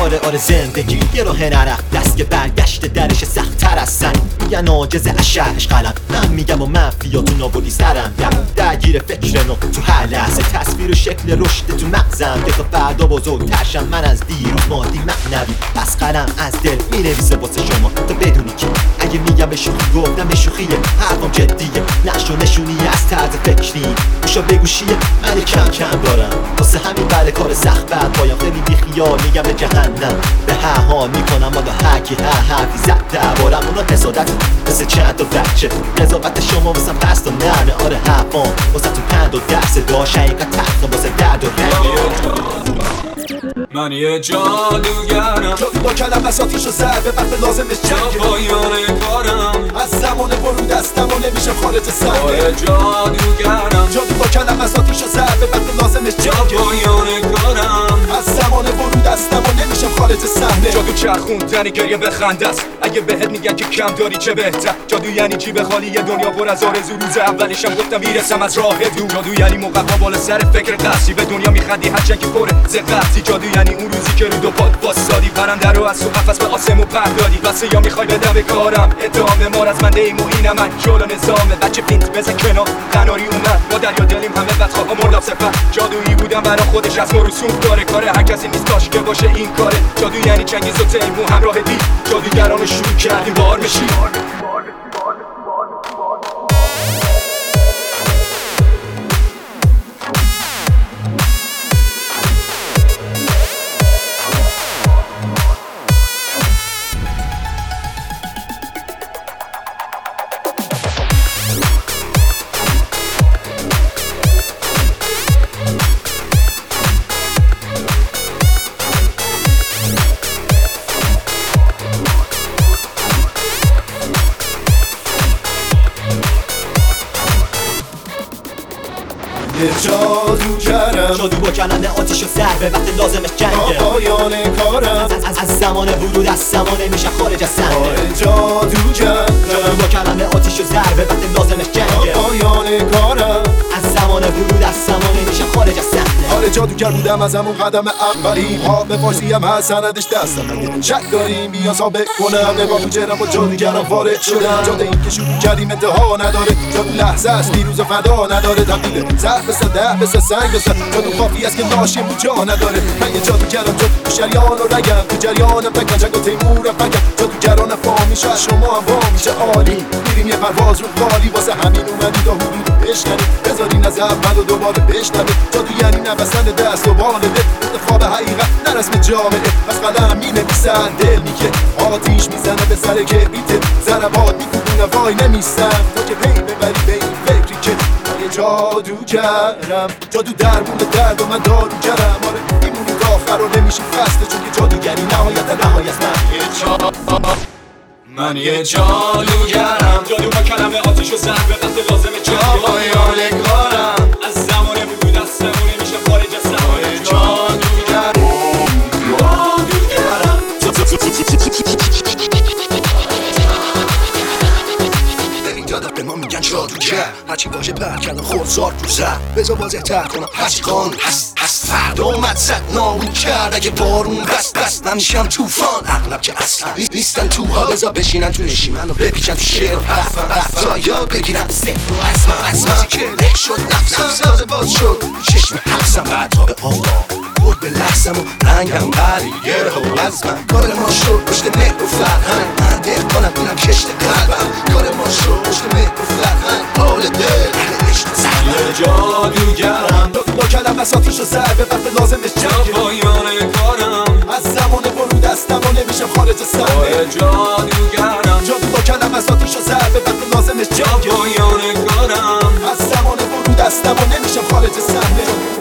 آره زندگی یه راه نرفت دست که برگشت درش سخت‌تر از سنگ. میگن عاجز اشعش قلم، من میگم و منفیاتون آوردی سرم. درگیر فکر نو تو هر لحظه، تصویر و شکل رشد تو مغزم. ده تا فردا بزرگترشم من از دیروز، مادی معنوی پس قلم از دل مینویسه واسه شما تا بدونی که اگه میگم به شوخی گفتم به شوخیه، حرفم جدیه، نقش و نشونی از طرز فکری. گوشا بگوشیه من کم کم دارم، واسه همین بعد کار سخت بعد پایم خیلی بیخیال میگم به جهنم. به هر حال میکنم حالا هرکی هر حرفی زد دربارم، اونا حسادت مثل چند تا بچه. قضاوت شما واسم پست و نرمه، آره حرفام واسه تو پند و درس داشت حقیقت تخت واسه درد و رنگ. من یه جادوگرم، جادو با کلماتیشو زد به وقت لازمش جنگه. پایان کارم از زمان ورود دستم و نمیشه خارج صحنه. یه جادوگرم، جادو با کلماتیشو زد به وقت لازمش جنگه. پایان کارم از زمان ورود دستم و نمیشه خارج صحنه. جادو چرخوندنی گریه به خنده است. اگه بهت میگن که کم داری چه بهتر. جادو یعنی جیب خالی یه دنیا پر از آرزو. روز اولشم گفتم میرسم از راه دور. جادو یعنی موقع بالا سر فکر قصی به دنیا میخندی هرچند که پره زقتی. جادو یعنی اون روزی که رو دو پات واسادی، پرنده رو از تو قفس به آسمون پرت دادی. واسه یا میخوای بدم به کارم ادامه، مار از من دیمو اینم من جلو نظامه. بچه پینت بزن کنار قناری اومد، ما دریا دلیم همه بدخواه مردم سفر. جادویی بودم برا خودش از ما رسوم داره، کار هر کسی نیست کاش که باشه این کاره. جادو یعنی چنگیز و تیمو همراه دی، جادوگران شروع کردیم بار بشی. یه جادوگرم، جادو با کلمه آتیشو سر به وقت لازمش جنگه. پایان کارم از زمان ورود دستم و نمیشه خارج از صحنه. جادوگرم، جادو با کلمه آتیشو سر به وقت لازمش جنگه. پایان کارم از زمان ورود دستم و نمیشه خارج از صحنه. آره جادوگر بودم از همون قدم اولی، ها به فارسی هم هست سندش دستم. اگه شک داریم بیا ثابت کنم، نگاه تو چهرم با جادوگرم وارد شدم. جاده این که شروع کردیم انتها نداره، جادو لحظه است دیروز فدا نداره. تبدیل زرد به صده به سنگ بسن، جادو کافی است که ناشیم تو جا نداره. من یه جادوگرم، جادو شریان و رگم، تو جریانم فکر جنگ و تیمورم فکر. جادوگران فهم میشه شما هم با میشه عالی، میریم یه پرواز رو خالی. واسه همین اومدی تا حدود بشنوی، بذارین از اول و دوباره بشنوی. جادو یعنی نبستن دست و بالده، انتخاب حقیقت نه رسم جامعه. از قلم مینویسن دل میگه، آتیش میزنه به سر کبریته. ضربات میکوبونه وای نمیستم تا که پی ببری به این فکری که من جادوگرم. جادو درمون درد و من داروگرم. آره میمونی تا آخر و نمیشی فسته، چون که جادوگری نهایت نهایت من یه جادوگرم، جادو با کلمه آتیشو زد به وقت لازمه جنگه. پایان کارم از زمان ورود دستم و نمیشه خارج از صحنه. جادوگرم نمیدادم به ما میگن جادوگر، هرچی واژه پر کردم خورزار تو زد. بذار واضح تر کنم هرچی قانون هست فردا اومد زد نابود کرد. اگه بارون بست نمیشم توفان، اغلب که اصلا نیستن تو ها. بذار بشینن تو نشیمن و بپیچن تو شعر و حرفم تا یاد بگیرن سه و اسما که لک شد نفسم سازه باز شد چشم حبسم. بعد تا به آقا بود به لحظم و رنگم بری گره و از من. کار ما شد پشت مهر و فرهنگ، من دل کنم اینم کشت قلبم. کار ما شد پشت مهر و فرهنگ، حال دل عشق یه جادوگرم، با کلماتیشو زد به وقت لازمش جنگه. پایان کارم از زمان ورود دستم و نمیشم خارج صحنه. یه جادوگرم، جادو با کلماتیشو زد به وقت لازمش جنگه. پایان کارم از زمان ورود دستم و نمیشم خارج صحنه.